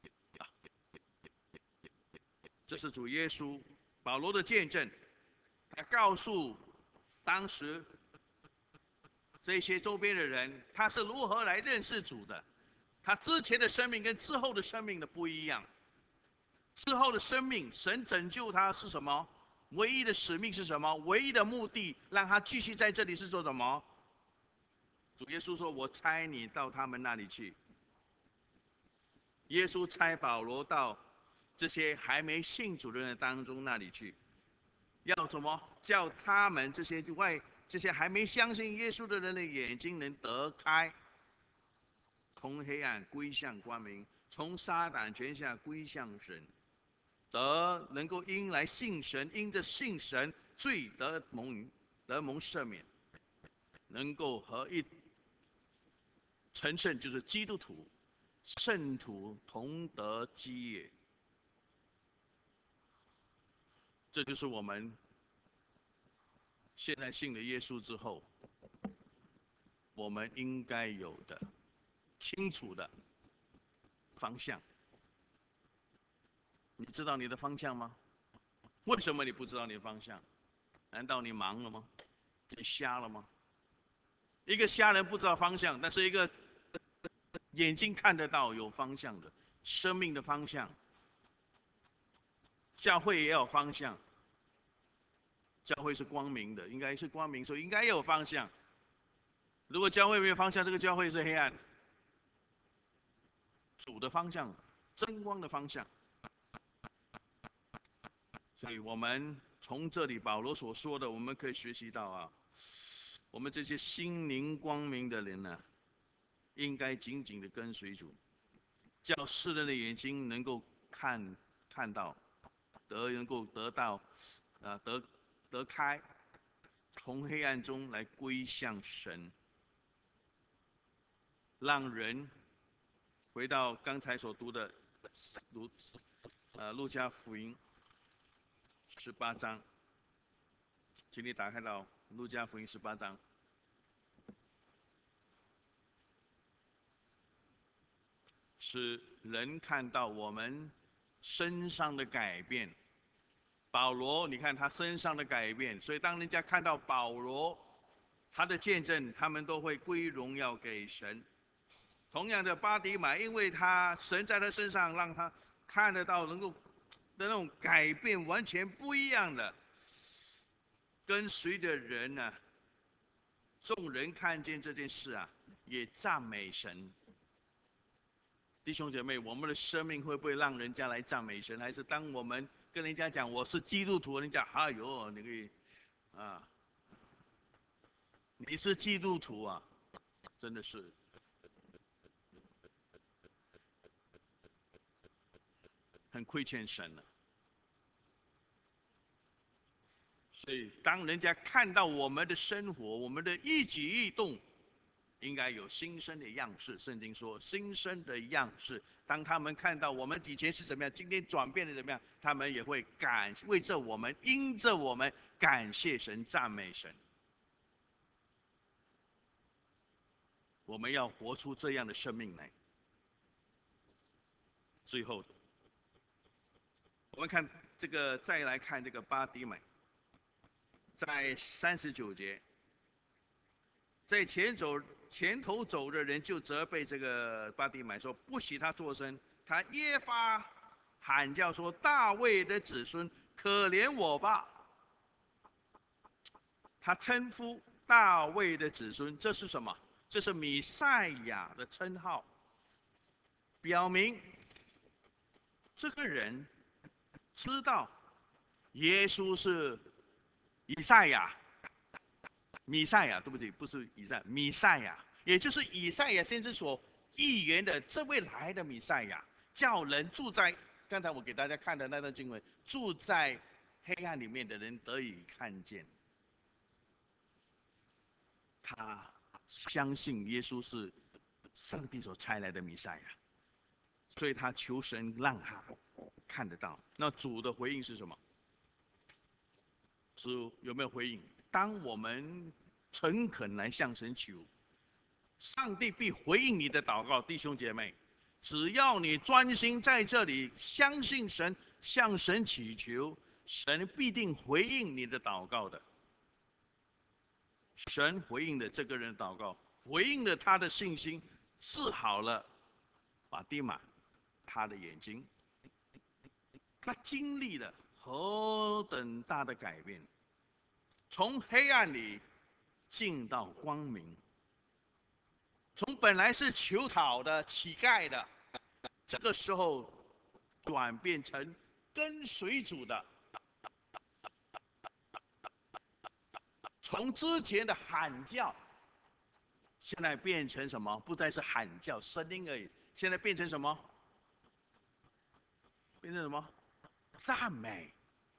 这是主耶稣保罗的见证，他告诉当时这些周边的人，他是如何来认识主的，他之前的生命跟之后的生命的不一样。 之后的生命，神拯救他是什么？唯一的使命是什么？唯一的目的，让他继续在这里是做什么？主耶稣说：“我差你到他们那里去。”耶稣差保罗到这些还没信主的人当中那里去，要怎么叫他们这些还没相信耶稣的人的眼睛能得开，从黑暗归向光明，从撒旦权下归向神，能够因来信神，因着信神罪得蒙赦免，能够和一成圣，就是基督徒圣徒同得基业。这就是我们现在信了耶稣之后，我们应该有的清楚的方向。你知道你的方向吗？为什么你不知道你的方向？难道你盲了吗？你瞎了吗？一个瞎人不知道方向，但是一个眼睛看得到有方向的生命的方向，教会也有方向。教会是光明的，应该是光明，所以应该有方向。如果教会没有方向，这个教会是黑暗。主的方向，真光的方向。所以我们从这里保罗所说的，我们可以学习到啊，我们这些心灵光明的人呢，应该紧紧的跟随主，叫世人的眼睛能够看到，能够得到，得开，从黑暗中来归向神，让人回到刚才所读的路加福音18章，请你打开到路加福音18章。使人看到我们身上的改变。保罗，你看他身上的改变，所以当人家看到保罗他的见证，他们都会归荣耀给神。同样的，巴迪买，因为神在他身上让他看得到，能够的那种改变，完全不一样的。跟随的人呢，众人看见这件事啊，也赞美神。弟兄姐妹，我们的生命会不会让人家来赞美神？还是当我们跟人家讲我是基督徒，人家哎呦，你是基督徒啊，真的是很亏欠神了。所以，当人家看到我们的生活，我们的一举一动，应该有新生的样式。圣经说，新生的样式。当他们看到我们以前是怎么样，今天转变的怎么样，他们也会为着我们，因着我们感谢神、赞美神。我们要活出这样的生命来。最后，我们看这个，再来看这个巴迪买，在39节。在前头走的人就责备这个巴迪买说：“不许他作声。”他越发喊叫说：“大卫的子孙，可怜我吧！”他称呼大卫的子孙，这是什么？这是弥赛亚的称号，表明这个人知道耶稣是以赛亚。弥赛亚，对不起，不是弥赛亚，也就是以赛亚先知所预言的这位来的弥赛亚，叫人住在刚才我给大家看的那段经文，住在黑暗里面的人得以看见。他相信耶稣是上帝所差来的弥赛亚，所以他求神让他看得到。那主的回应是什么？主有没有回应？当我们诚恳来向神求，上帝必回应你的祷告，弟兄姐妹。只要你专心在这里，相信神，向神祈求，神必定回应你的祷告的。神回应了这个人的祷告，回应了他的信心，治好了法蒂玛他的眼睛。 他经历了何等大的改变，从黑暗里进到光明，从本来是求讨的乞丐的，这个时候转变成跟随主的，从之前的喊叫，现在变成什么？不再是喊叫声音而已，现在变成什么？变成什么？赞美。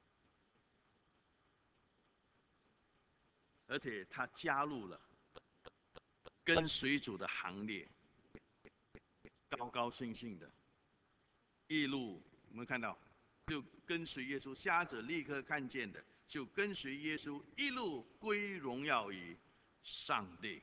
而且他加入了跟随主的行列，高高兴兴的，一路我们看到，就跟随耶稣，瞎子立刻看见的，就跟随耶稣，一路归荣耀于上帝。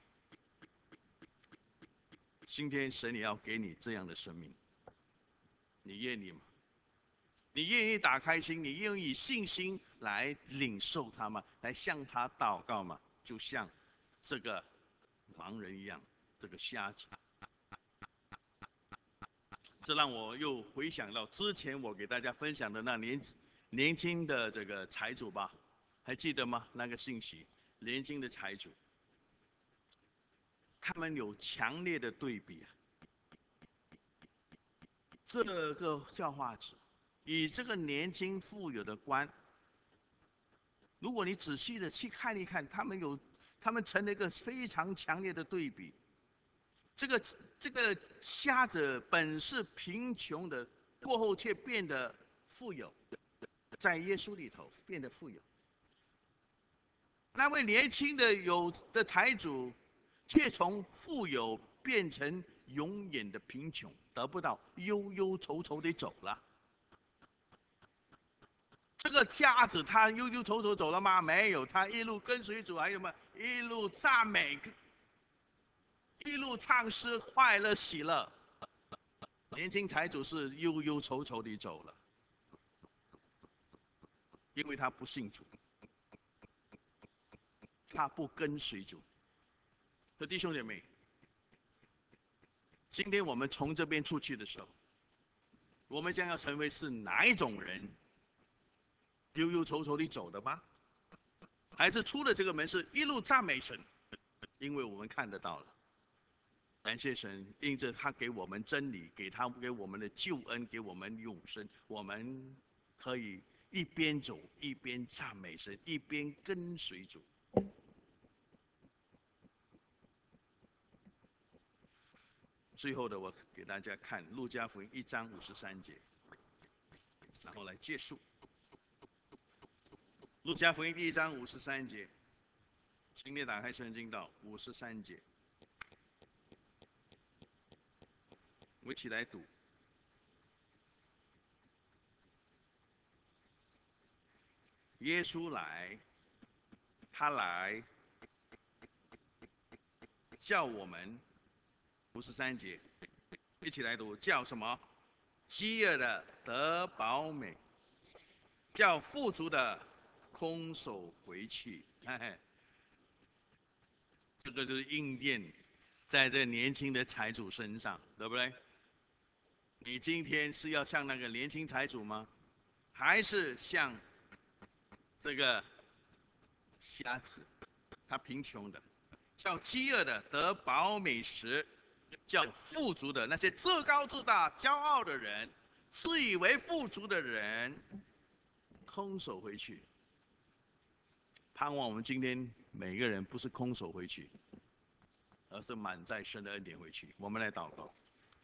今天神也要给你这样的生命，你愿意吗？你愿意打开心，你愿意以信心来领受它吗？来向他祷告吗？就像这个盲人一样，这个瞎子。这让我又回想到之前我给大家分享的那年轻的这个财主吧，还记得吗？那个信息，年轻的财主，他们有强烈的对比啊。这个教化者，以这个年轻富有的官，如果你仔细的去看一看，他们成了一个非常强烈的对比。这个这个瞎子本是贫穷的，过后却变得富有，在耶稣里头变得富有。那位年轻的有的财主，却从富有变成永远的贫穷，得不到，忧忧愁愁地走了。这个瞎子他忧忧愁愁走了吗？没有，他一路跟随主，还有吗？一路赞美，一路唱诗，快乐喜乐。年轻财主是忧忧愁愁地走了，因为他不信主，他不跟随主。弟兄姐妹，今天我们从这边出去的时候，我们将要成为是哪一种人？忧忧愁愁地走的吗？还是出了这个门是一路赞美神？因为我们看得到了，感谢神，因着他给我们真理，给我们的救恩，给我们永生，我们可以一边走一边赞美神，一边跟随主。最后的，我给大家看路加福音1章53节，然后来结束。路加福音第1章53节，请你打开圣经到53节，我一起来读。耶稣来，他来叫我们53节，一起来读，叫什么？饥饿的得饱美，叫富足的空手回去。嘿嘿，这个就是应验在这年轻的财主身上，对不对？你今天是要像那个年轻财主吗？还是像这个瞎子？他贫穷的，叫饥饿的得饱美食，叫富足的那些自高自大、骄傲的人，自以为富足的人，空手回去。盼望我们今天每个人不是空手回去，而是满载神的恩典回去。我们来祷告。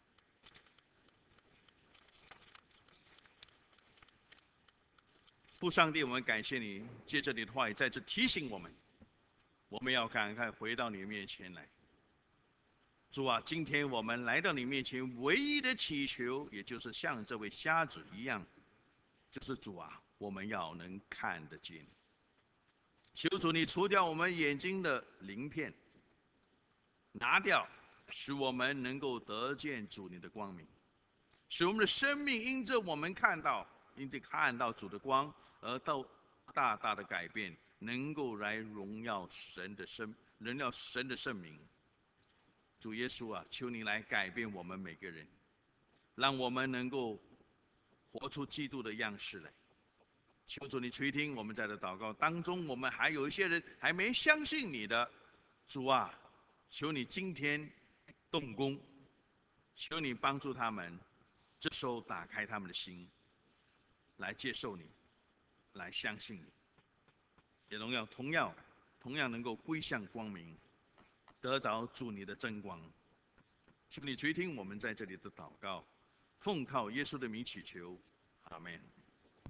父上帝，我们感谢你，借着你的话语再次提醒我们，我们要赶快回到你面前来。主啊，今天我们来到你面前，唯一的祈求，也就是像这位瞎子一样，就是主啊，我们要能看得见。求主你除掉我们眼睛的鳞片，拿掉，使我们能够得见主你的光明，使我们的生命因着我们看到，因着看到主的光而到大大的改变，能够来荣耀神的圣名。主耶稣啊，求你来改变我们每个人，让我们能够活出基督的样式来。求主你垂听我们在这祷告当中，我们还有一些人还没相信你的，主啊，求你今天动工，求你帮助他们，这时候打开他们的心，来接受你，来相信你，也荣耀同样能够归向光明，得着主你的真光。求你垂听我们在这里的祷告，奉靠耶稣的名祈求，阿门。